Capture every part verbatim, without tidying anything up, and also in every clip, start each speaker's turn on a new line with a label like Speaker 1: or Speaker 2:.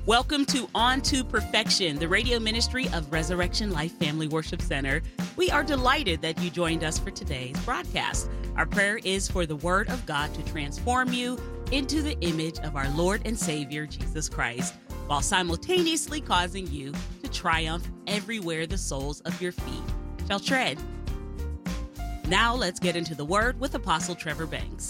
Speaker 1: Welcome to On to Perfection, the radio ministry of Resurrection Life Family Worship Center. We are delighted that you joined us for today's broadcast. Our prayer is for the Word of God to transform you into the image of our Lord and Savior, Jesus Christ, while simultaneously causing you to triumph everywhere the soles of your feet shall tread. Now let's get into the Word with Apostle Trevor Banks.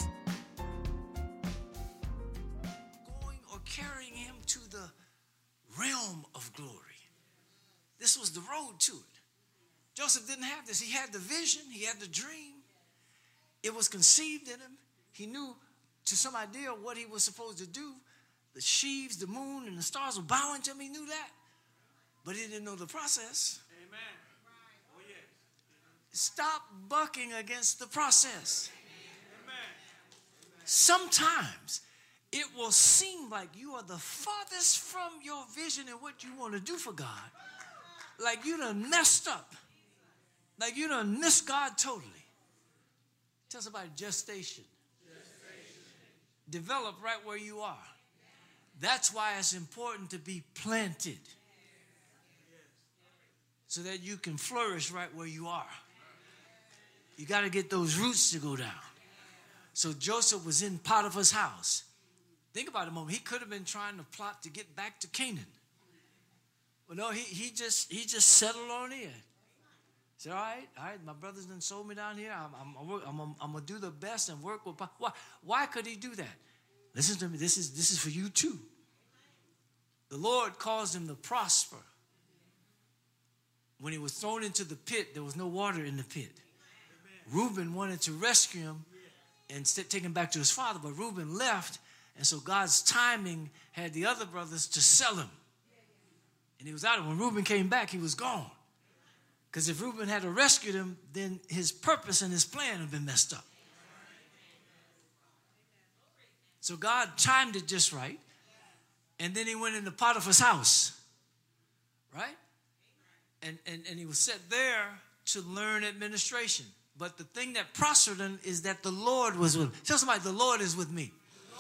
Speaker 2: Going or carrying him to the realm of glory. This was the road to it. Joseph didn't have this. He had the vision. He had the dream. It was conceived in him. He knew to some idea what he was supposed to do. The sheaves, the moon, and the stars were bowing to him. He knew that. But he didn't know the process. Amen. Oh, yes. Stop bucking against the process. Amen. Sometimes it will seem like you are the farthest from your vision and what you want to do for God. Like you done messed up. Like you done missed God totally. Tell somebody gestation. gestation. Develop right where you are. That's why it's important to be planted. So that you can flourish right where you are. You got to get those roots to go down. So Joseph was in Potiphar's house. Think about it a moment. He could have been trying to plot to get back to Canaan. Well, no, he, he just he just settled on in. He said, all right, all right, my brothers done sold me down here. I'm, I'm, I'm, I'm, I'm going to do the best and work with... Why, why could he do that? Listen to me. This is, this is for you too. The Lord caused him to prosper. When he was thrown into the pit, there was no water in the pit. Amen. Reuben wanted to rescue him and take him back to his father, but Reuben left. And so God's timing had the other brothers to sell him. And he was out. When Reuben came back, he was gone. Because if Reuben had rescued him, then his purpose and his plan had been messed up. So God timed it just right. And then he went into Potiphar's house. Right? And, and, and he was set there to learn administration. But the thing that prospered him is that the Lord was with him. Tell somebody, the Lord is with me.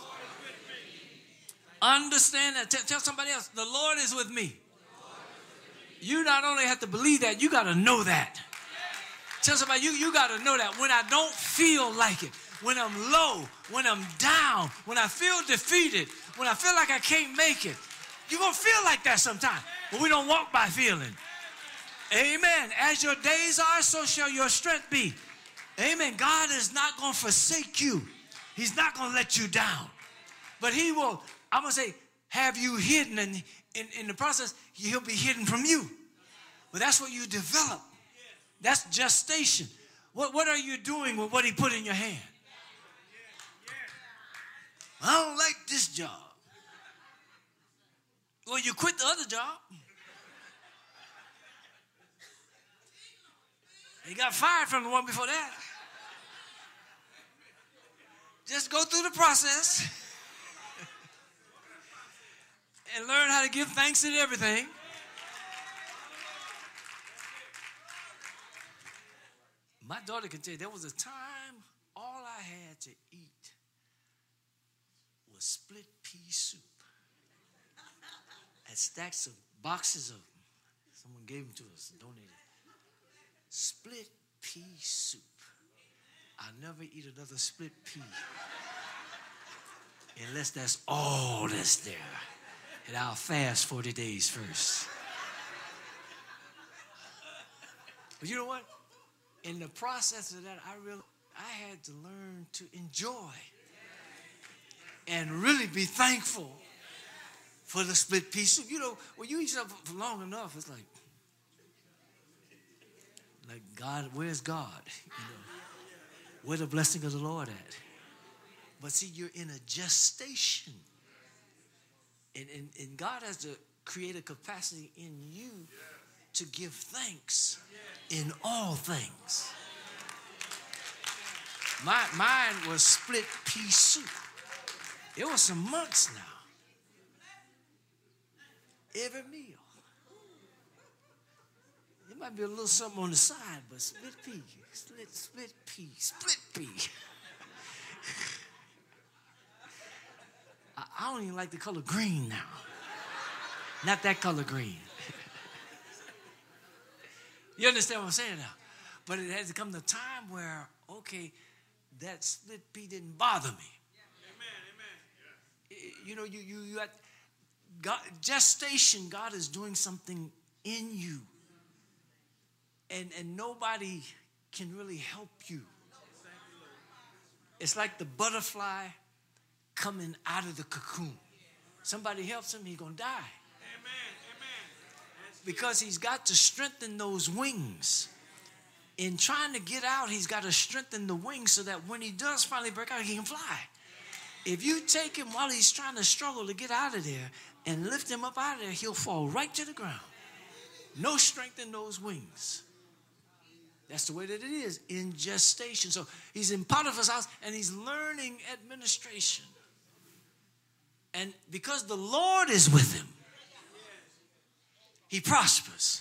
Speaker 2: Understand that. Tell, tell somebody else, the Lord is with me. You not only have to believe that, you got to know that. Tell somebody, you, you got to know that. When I don't feel like it, when I'm low, when I'm down, when I feel defeated, when I feel like I can't make it, you're going to feel like that sometime. But we don't walk by feeling. Amen. As your days are, so shall your strength be. Amen. God is not going to forsake you. He's not going to let you down. But he will, I'm going to say, have you hidden. And in, in the process, he'll be hidden from you. But that's what you develop. That's gestation. What, what are you doing with what he put in your hand? I don't like this job. Well, you quit the other job. You got fired from the one before that. Just go through the process and learn how to give thanks in everything. My daughter can tell you, there was a time all I had to eat was split pea soup. I had stacks of boxes of them. Someone gave them to us and donated. Split pea soup. I'll never eat another split pea unless that's all that's there. And I'll fast forty days first. But you know what? In the process of that, I really, I had to learn to enjoy and really be thankful for the split pea soup. You know, when you eat something for long enough, it's like, like God, where's God? You know, where the blessing of the Lord at? But see, you're in a gestation. And, and, and God has to create a capacity in you to give thanks in all things. My, mine was split pea soup. It was some months now. Every meal. It might be a little something on the side, but split pea, split, split pea, split pea. I, I don't even like the color green now. Not that color green. You understand what I'm saying now? But it has to come to a time where, okay, that split pea didn't bother me. Amen, amen. You know, you you, you got God, gestation, God is doing something in you. And, and nobody can really help you. It's like the butterfly coming out of the cocoon. Somebody helps him, he's going to die. Amen, amen. Because he's got to strengthen those wings. In trying to get out, he's got to strengthen the wings so that when he does finally break out, he can fly. If you take him while he's trying to struggle to get out of there and lift him up out of there, he'll fall right to the ground. No strength in those wings. That's the way that it is in gestation. So he's in Potiphar's house and he's learning administration. And because the Lord is with him, he prospers.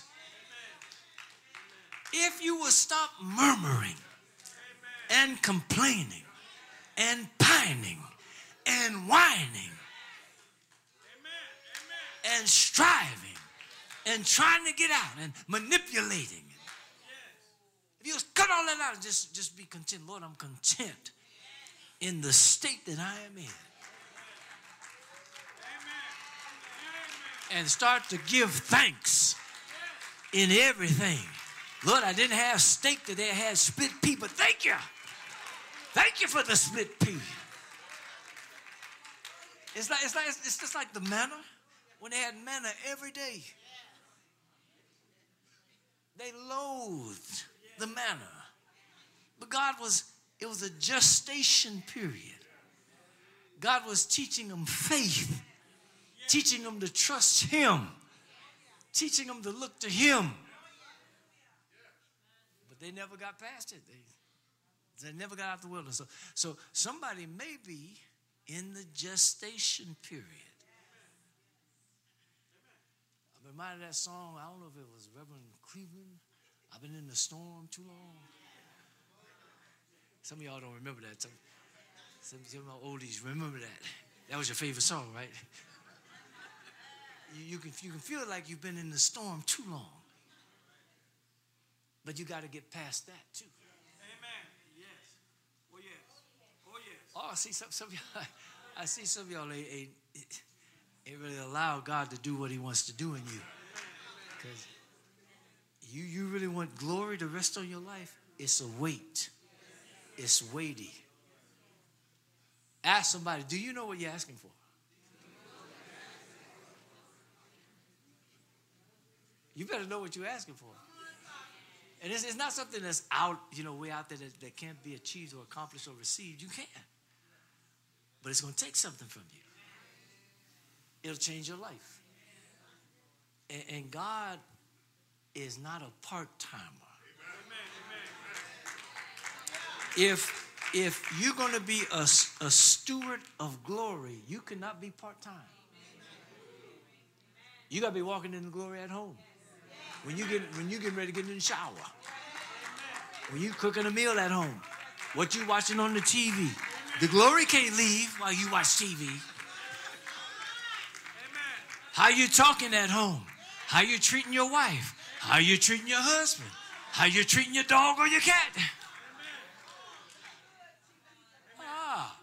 Speaker 2: If you will stop murmuring and complaining and pining and whining and striving and trying to get out and manipulating, if you cut all that out and just, just be content. Lord, I'm content in the state that I am in. And start to give thanks in everything. Lord, I didn't have steak today. I had split pea, but thank you. Thank you for the split pea. It's like, it's like, it's just like the manna. When they had manna every day, they loathed the manna. But God was, it was a gestation period. God was teaching them faith, teaching them to trust him, teaching them to look to him. But they never got past it. They, they never got out the wilderness. So, so somebody may be in the gestation period. I'm reminded of that song. I don't know if it was Reverend Cleveland. I've been in the storm too long. Some of y'all don't remember that. Some, some of my oldies remember that. That was your favorite song, right? You, you, can, you can feel like you've been in the storm too long. But you got to get past that too. Amen. Yes. Oh, yes. Oh, yes. Oh, I see some, some of y'all. I see some of y'all ain't, ain't, ain't really allow God to do what he wants to do in you. Because you, you really want glory to rest on your life. It's a weight. It's weighty. Ask somebody, do you know what you're asking for? You better know what you're asking for. And it's, it's not something that's out, you know, way out there that, that can't be achieved or accomplished or received. You can. But it's going to take something from you. It'll change your life. And, and God is not a part-timer. If, if you're going to be a, a steward of glory, you cannot be part-time. You got to be walking in the glory at home. When you get when you get ready to get in the shower. When you cooking a meal at home. What you watching on the T V. The glory can't leave while you watch T V. How you talking at home? How you treating your wife? How you treating your husband? How you treating your dog or your cat? Ah.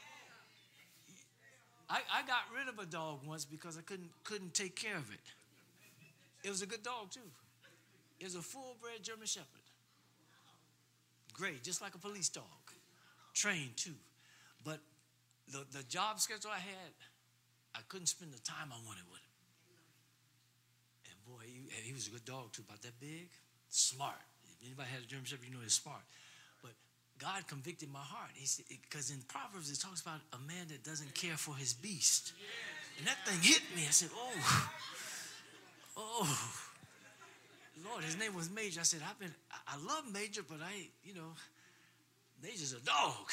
Speaker 2: I, I got rid of a dog once because I couldn't couldn't take care of it. It was a good dog, too. It was a full-bred German Shepherd. Great, just like a police dog. Trained, too. But the, the job schedule I had, I couldn't spend the time I wanted with him. And boy, he, he was a good dog, too, about that big, smart. If anybody had a German Shepherd, you know he's smart. But God convicted my heart. He said, because in Proverbs, it talks about a man that doesn't care for his beast. And that thing hit me. I said, oh... Oh, Lord, his name was Major. I said, I've been, I love Major, but I, you know, Major's a dog.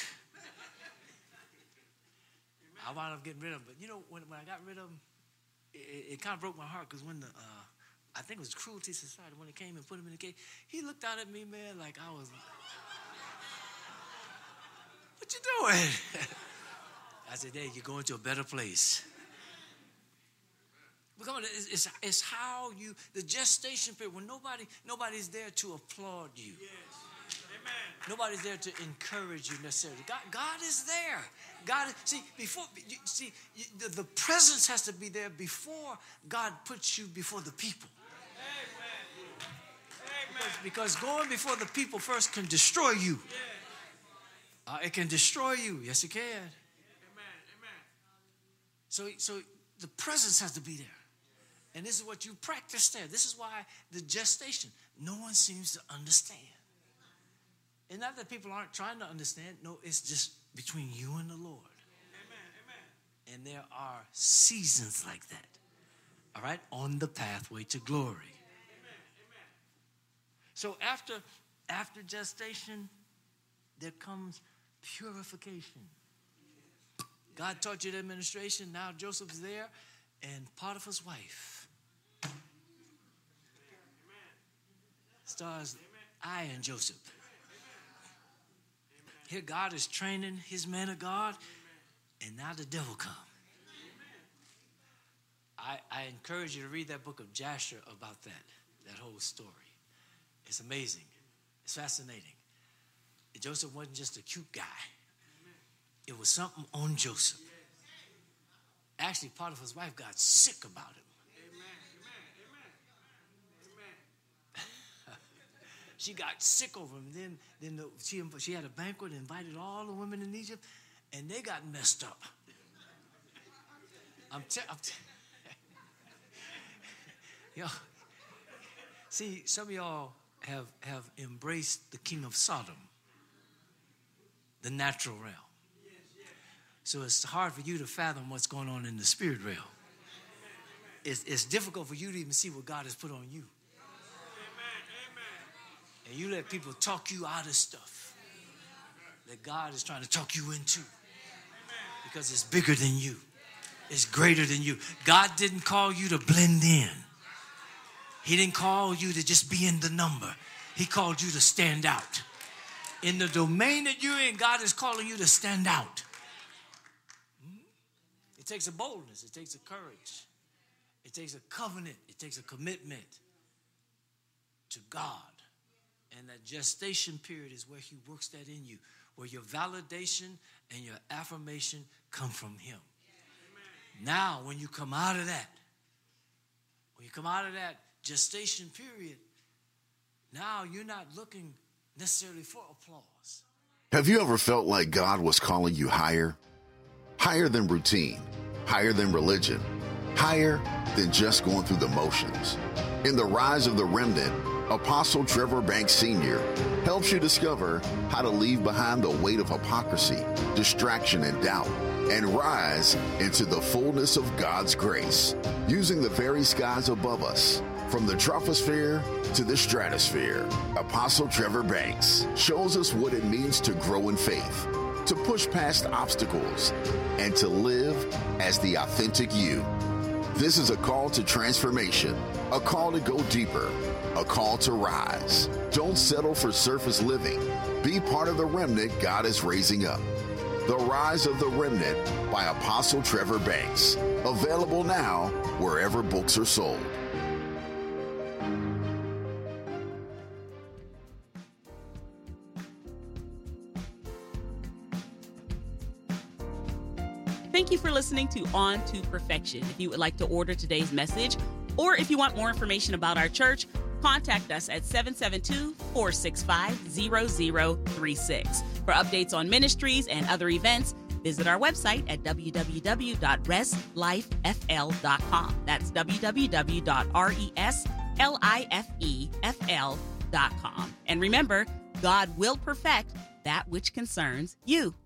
Speaker 2: I wound up getting rid of him. But, you know, when, when I got rid of him, it, it kind of broke my heart because when the, uh, I think it was Cruelty Society, when it came and put him in the cage, he looked out at me, man, like I was, what you doing? I said, hey, you're going to a better place. Come on, it's, it's, it's how you, the gestation period, when nobody, nobody's there to applaud you. Yes. Amen. Nobody's there to encourage you necessarily. God, God is there. God, is, see, before, you, see, you, the, the presence has to be there before God puts you before the people. Amen. Because, because going before the people first can destroy you. Uh, it can destroy you. Yes, it can. Amen. Amen. So, so the presence has to be there. And this is what you practice there. This is why the gestation, no one seems to understand. And not that people aren't trying to understand. No, it's just between you and the Lord. Amen, amen. And there are seasons like that. All right? On the pathway to glory. Amen, amen. So after, after gestation, there comes purification. God taught you the administration. Now Joseph's there. And Potiphar's wife stars I and Joseph. Here God is training his man of God, and now the devil come. I, I encourage you to read that book of Jasher about that, that whole story. It's amazing. It's fascinating. Joseph wasn't just a cute guy. It was something on Joseph. Actually, Potiphar's wife got sick about him. She got sick over him. Then, then the, she, she had a banquet and invited all the women in Egypt, and they got messed up. I'm telling you. See, some of y'all have, have embraced the king of Sodom, the natural realm. So it's hard for you to fathom what's going on in the spirit realm. It's, it's difficult for you to even see what God has put on you. And you let people talk you out of stuff that God is trying to talk you into. Because it's bigger than you. It's greater than you. God didn't call you to blend in. He didn't call you to just be in the number. He called you to stand out. In the domain that you're in, God is calling you to stand out. It takes a boldness. It takes a courage. It takes a covenant. It takes a commitment to God. And that gestation period is where he works that in you, where your validation and your affirmation come from him. Amen. Now, when you come out of that, when you come out of that gestation period, now you're not looking necessarily for applause.
Speaker 3: Have you ever felt like God was calling you higher? Higher than routine, higher than religion, higher than just going through the motions. In The Rise of the Remnant, Apostle Trevor Banks Senior helps you discover how to leave behind the weight of hypocrisy, distraction, and doubt, and rise into the fullness of God's grace, using the very skies above us. From the troposphere to the stratosphere, Apostle Trevor Banks shows us what it means to grow in faith, to push past obstacles, and to live as the authentic you. This is a call to transformation, a call to go deeper, a call to rise. Don't settle for surface living. Be part of the remnant God is raising up. The Rise of the Remnant by Apostle Trevor Banks. Available now wherever books are sold.
Speaker 1: Thank you for listening to On to Perfection. If you would like to order today's message, or if you want more information about our church, contact us at seven seven two, four six five, zero zero three six. For updates on ministries and other events, visit our website at w w w dot res life f l dot com. That's w w w dot res life f l dot com. And remember, God will perfect that which concerns you.